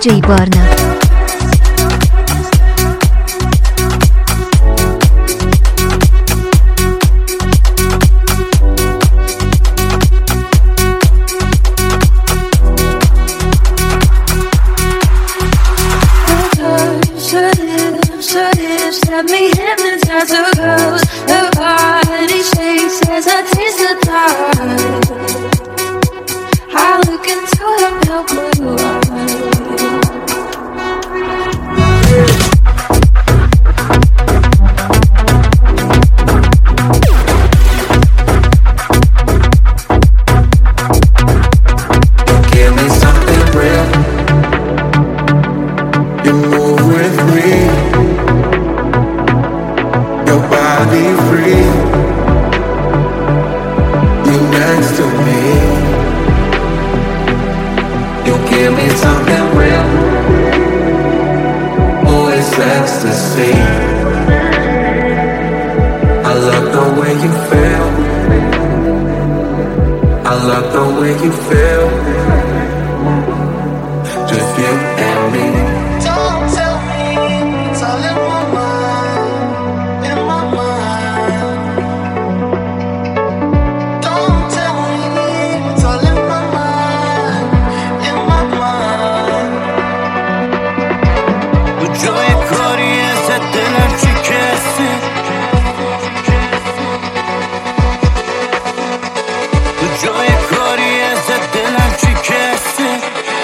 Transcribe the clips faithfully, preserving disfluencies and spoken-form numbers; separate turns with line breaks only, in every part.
دیجی بارنا.
Let me hypnotize the girls. Her body shakes as I taste the dark. I look into her pale blue eyes.
Give me something real. You move with me. Your body free. You next to me. You give me something real. Oh, it's ecstasy. I love the way you feel. I love the way you feel. Just you and me.
Don't tell me, it's all in my mind, in my mind. Don't tell me, it's all in my mind, in my mind. تو جای کاری ازت دلم شکسته. تو جای کاری ازت دلم شکسته.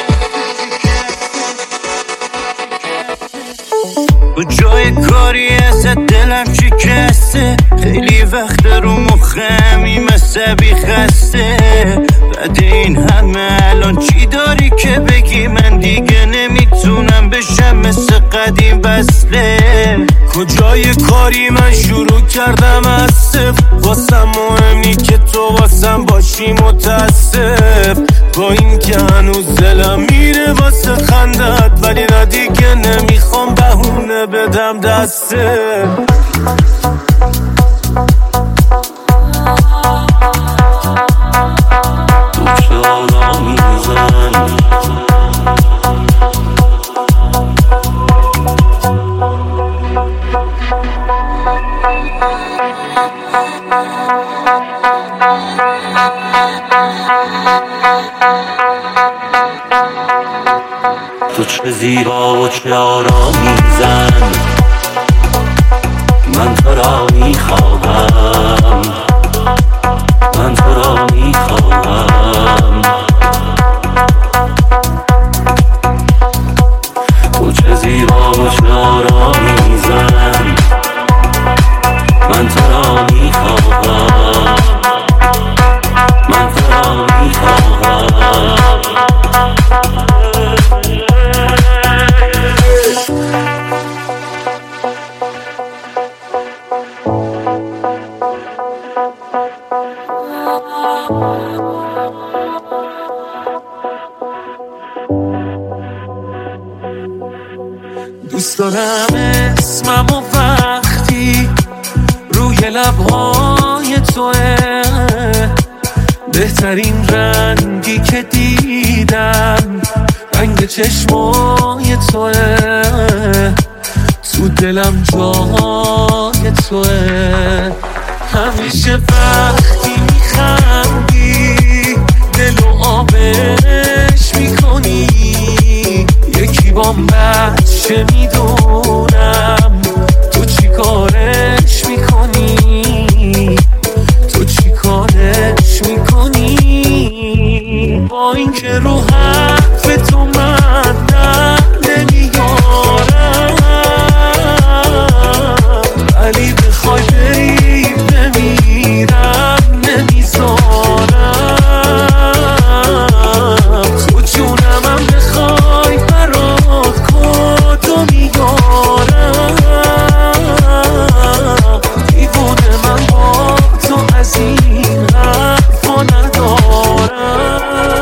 تو جای کاری ازت دلم شکسته. خیلی وقت رو مخمی مصبی خسته. بعد این همه الان چی داری که بگی؟ من دیگه نمیتونم بشم مثل قدیم بسته. کجای کاری من شروع کردم از صفر. واسم مهم نی که تو واسم باشی متاسف. با این که هنوز دلم میره واسه خندت، ولی نه دیگه نمیخوام بهونه بدم دسته. تو چرا میزنی؟ تو چه زیبا و چه آرامی زن. من تو را میخواهم. من تو را میخواهم. تو چه زیبا و چه آرامی زن. من تو را میخواهم. من تو را میخواهم. دوست دارم اسمم و وقتی روی لبهای توه. بهترین رنگی که دیدم رنگ چشمای توه. تو دلم جای توه. همیشه وقتی میخندی دلو آبش میکنی. یکی بام بچه میدونم تو چی کارش میکنی. تو چی کارش میکنی. با این که رو حرف تو من نه نمیارم، ولی بخوای بری بمیرم نمیذارم. تو جونم هم بخوای برات کدو میارم. دیوونه من با تو از این حرفا ندارم.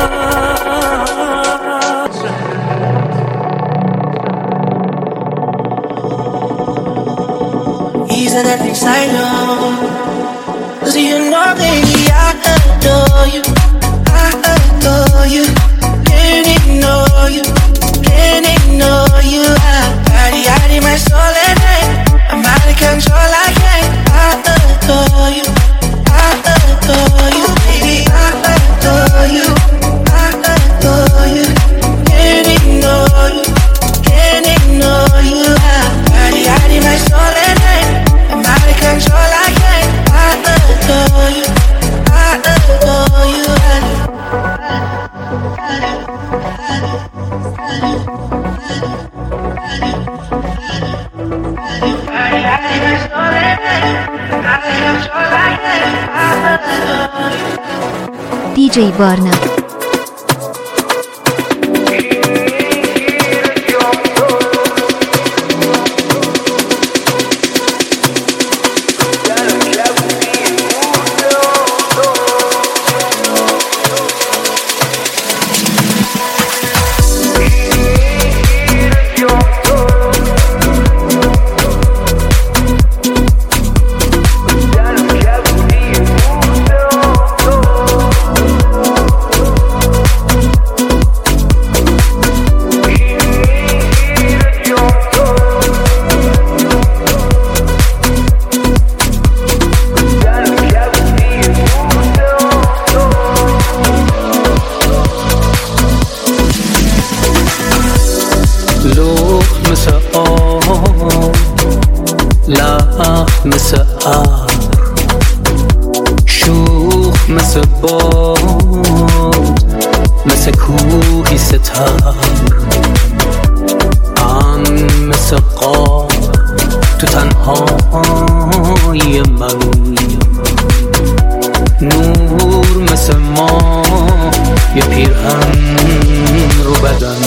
Easing that things I know. Cause you know, baby, I adore you. I adore you. Didn't know you. can't ignore you. I body, body, my soul at night. I'm out of control, I can't. I adore you. I adore you, baby. I adore you. I adore you. Can't ignore you. Can't ignore you. I body, body, my soul at night. I'm out of control, I can't. I adore you. I adore you.
دی جی وارنا
مثل آب شوخ مثل باد مثل کوهی ستار ام مثل قاب تو تنهای من نور مثل ما یه پیرهن رو بدن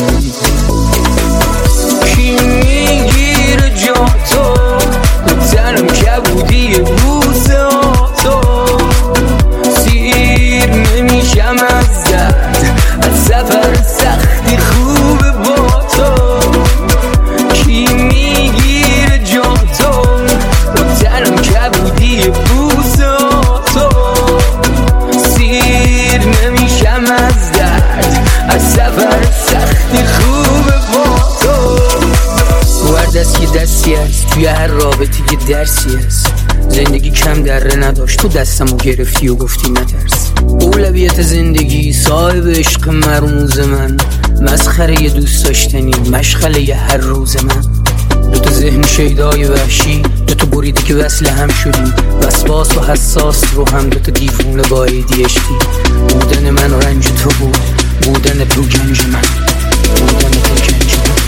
کی میگیره جا تو تنم کبودی روزا تو سیر نمیشم از درد از سفر سختی خوبه با تو کی میگیره جا تو تنم کبودی روزا تو سیر نمیشم از درد از سفر سختی خوبه با تو دست که دستی هست توی هر رابطه که درسی هست زندگی کم دره نداشت تو دستمو گرفتی و گفتی نترس اولویت زندگی صاحب عشق مرموز من مسخره ی دوست داشتنی مشغله ی هر روز من دوتا ذهن شیدای وحشی دوتا بریده که وصل هم شدیم وسواس و حساس رو هم دوتا دیوونه با ایدی اشتی بودن من و رنج تو بود بودن تو گنج من بودن تو گنج من